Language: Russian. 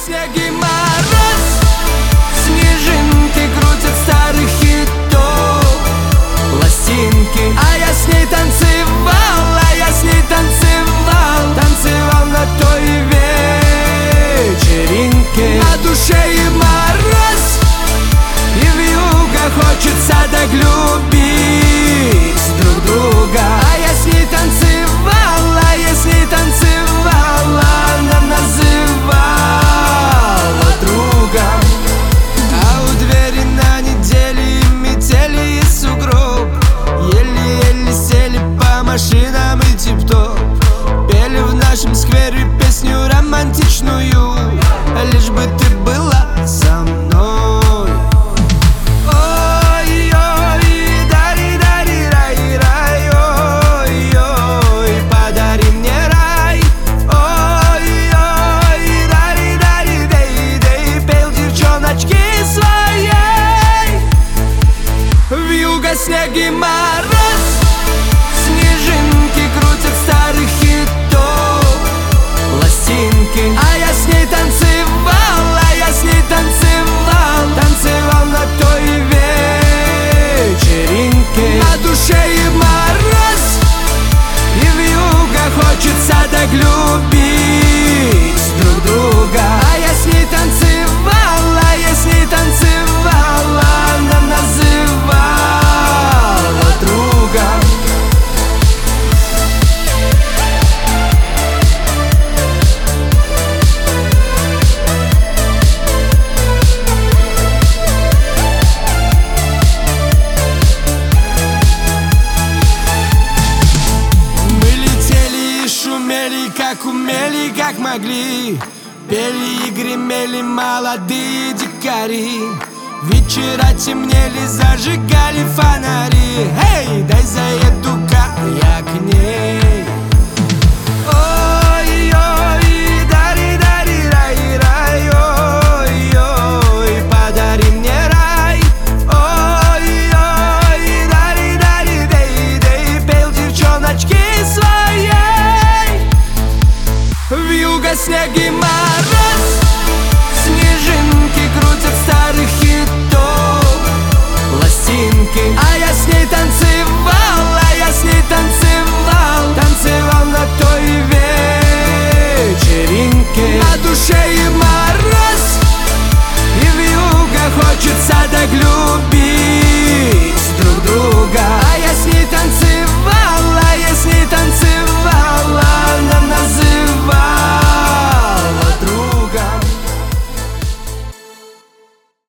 снег и мороз, снежинки крутят старых хитов пластинки. А я с ней танцевал, танцевал на той вечеринке. На душе и мороз, и вьюга, хочется так любить друг друга. А я с ней танцевал, она называла другом. А у двери на неделе метели и сугроб. Еле-еле сели по машинам и тип-топ. Пели в нашем сквере песню романтичную, лишь бы ты была со мной. Ой-ой, дари-дари-рай-рай, ой-ой, подари мне рай. Ой-ой, дари-дари-дей-дей, пел девчоночки своей. Вьюга, снег и мороз, снежинки крутят старых хитов пластинки. А я с ней танцевал, танцевал на той вечеринке. На душе и мороз, и вьюга, хочется так любить друг друга. А я с ней танцевал, она называла другом. Как умели, как могли, пели и гремели молодые дикари. Вечера темнели, зажигали фонари. Эй, дай заеду-ка я к ней. Ой-ой,